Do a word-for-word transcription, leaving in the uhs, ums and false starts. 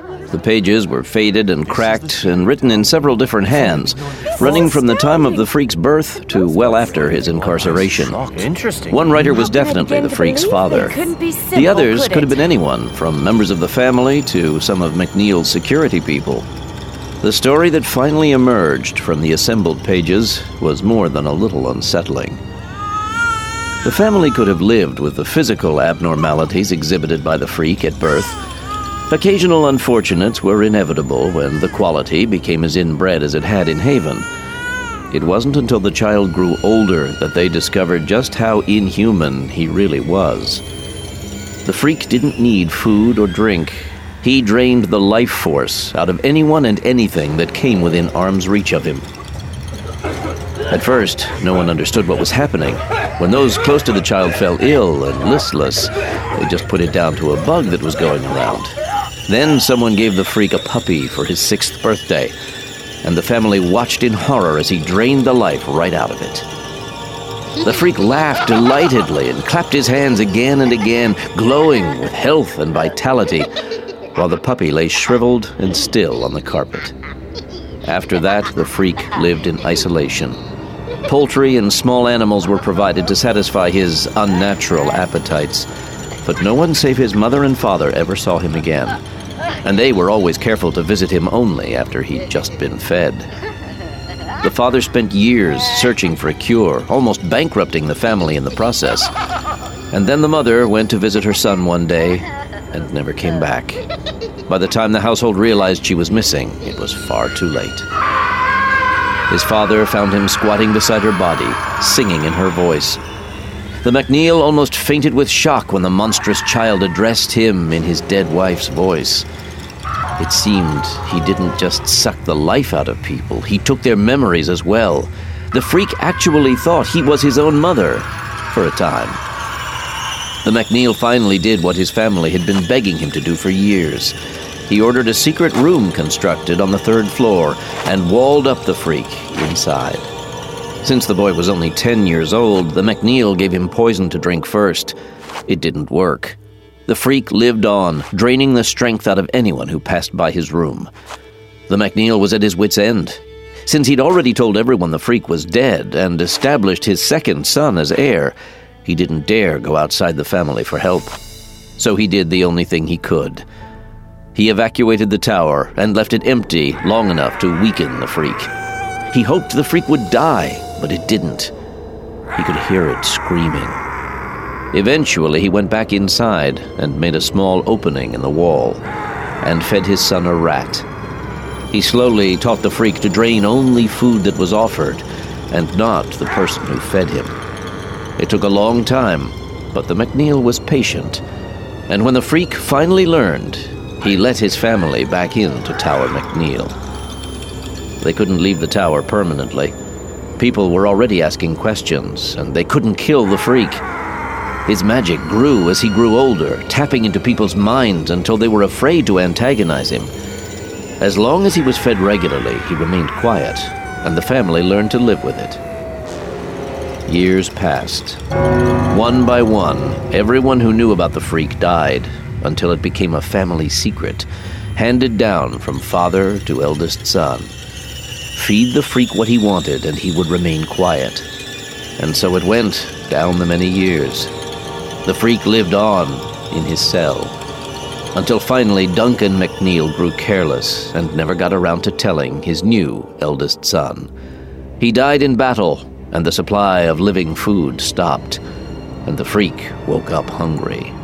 The pages were faded and cracked and written in several different hands, running from the time of the freak's birth to well after his incarceration. Interesting. One writer was definitely the freak's father. The others could have been anyone, from members of the family to some of McNeil's security people. The story that finally emerged from the assembled pages was more than a little unsettling. The family could have lived with the physical abnormalities exhibited by the freak at birth. Occasional unfortunates were inevitable when the quality became as inbred as it had in Haven. It wasn't until the child grew older that they discovered just how inhuman he really was. The freak didn't need food or drink. He drained the life force out of anyone and anything that came within arm's reach of him. At first, no one understood what was happening. When those close to the child fell ill and listless, they just put it down to a bug that was going around. Then someone gave the freak a puppy for his sixth birthday, and the family watched in horror as he drained the life right out of it. The freak laughed delightedly and clapped his hands again and again, glowing with health and vitality, while the puppy lay shriveled and still on the carpet. After that, the freak lived in isolation. Poultry and small animals were provided to satisfy his unnatural appetites, but no one save his mother and father ever saw him again, and they were always careful to visit him only after he'd just been fed. The father spent years searching for a cure, almost bankrupting the family in the process, and then the mother went to visit her son one day and never came back. By the time the household realized she was missing, it was far too late. His father found him squatting beside her body, singing in her voice. The McNeil almost fainted with shock when the monstrous child addressed him in his dead wife's voice. It seemed he didn't just suck the life out of people, he took their memories as well. The freak actually thought he was his own mother, for a time. The McNeil finally did what his family had been begging him to do for years. He ordered a secret room constructed on the third floor and walled up the freak inside. Since the boy was only ten years old, the McNeil gave him poison to drink first. It didn't work. The freak lived on, draining the strength out of anyone who passed by his room. The McNeil was at his wit's end. Since he'd already told everyone the freak was dead and established his second son as heir, he didn't dare go outside the family for help. So he did the only thing he could. He evacuated the tower and left it empty long enough to weaken the freak. He hoped the freak would die, but it didn't. He could hear it screaming. Eventually, he went back inside and made a small opening in the wall and fed his son a rat. He slowly taught the freak to drain only food that was offered and not the person who fed him. It took a long time, but the McNeil was patient, and when the freak finally learned, he let his family back into Tower McNeil. They couldn't leave the tower permanently. People were already asking questions, and they couldn't kill the freak. His magic grew as he grew older, tapping into people's minds until they were afraid to antagonize him. As long as he was fed regularly, he remained quiet, and the family learned to live with it. Years passed. One by one, everyone who knew about the freak died, until it became a family secret, handed down from father to eldest son. Feed the freak what he wanted, and he would remain quiet. And so it went down the many years. The freak lived on in his cell, until finally Duncan McNeil grew careless and never got around to telling his new eldest son. He died in battle, and the supply of living food stopped, and the freak woke up hungry.